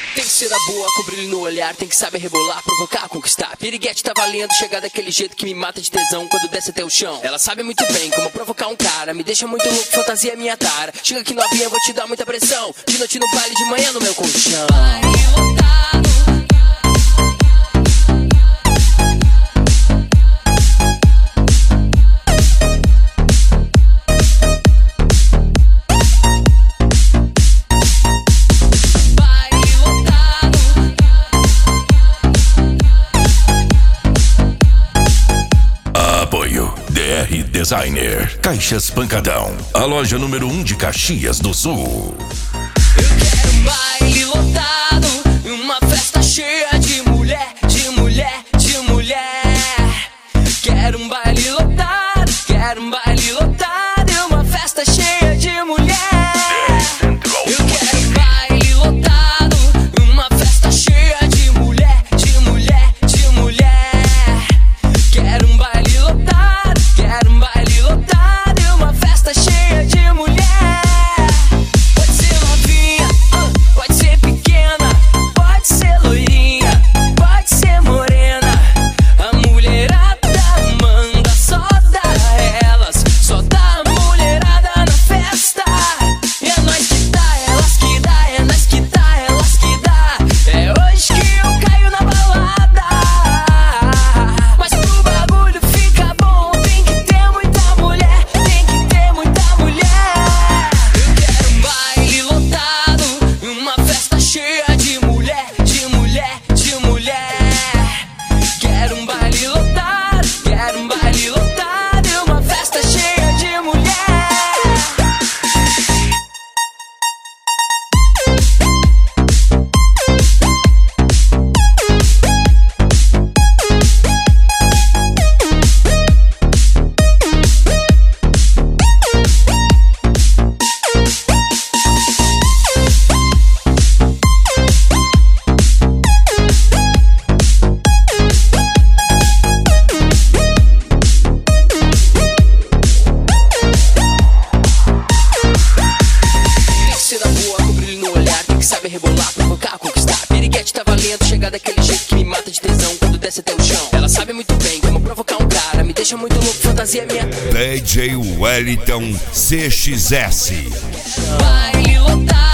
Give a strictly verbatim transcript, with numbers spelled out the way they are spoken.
Tem que ser a boa, com brilho no olhar, tem que saber rebolar, provocar, conquistar. Piriguete tá valendo, chegar daquele jeito que me mata de tesão quando desce até o chão. Ela sabe muito bem como provocar um cara, me deixa muito louco, fantasia é minha tara. Chega aqui novinha, vou te dar muita pressão, de noite no baile, de manhã no meu colchão. Baile lotado. D R Designer, Caixas Pancadão, a loja número um de Caxias do Sul. Eu quero um baile lotado, uma festa cheia de mulher, de mulher, de mulher. Quero um baile lotado, quero um baile lotado e uma festa cheia de mulher. Eu quero um baile lotado, uma festa cheia de mulher, de mulher, de mulher. Quero um baile lotado, quero um baile lotado e uma festa cheia de mulher. Pode ser novinha, uh, pode ser pequena, pode ser loirinha, pode ser morena. A mulherada manda, só dá elas, só dá a mulherada na festa. E é nós que dá, elas que dá, é nós que dá, elas que dá. É hoje que eu caio na balada. Mas pro bagulho fica bom, tem que ter muita mulher, tem que ter muita mulher. Eu quero um baile lotado, uma festa cheia de mulher, de mulher, de mulher. Quero um baile lotado, quero um baile lotado e uma festa cheia de mulher. Tem que ser a boa, com brilho no olhar, tem que saber rebolar, provocar, conquistar. Piriguete tá valendo, chegar daquele jeito que me mata de tesão quando desce até o chão. Ela sabe muito bem como provocar um cara, me deixa muito louco, fantasia é minha. D J Wellington C X S. Baile lotado.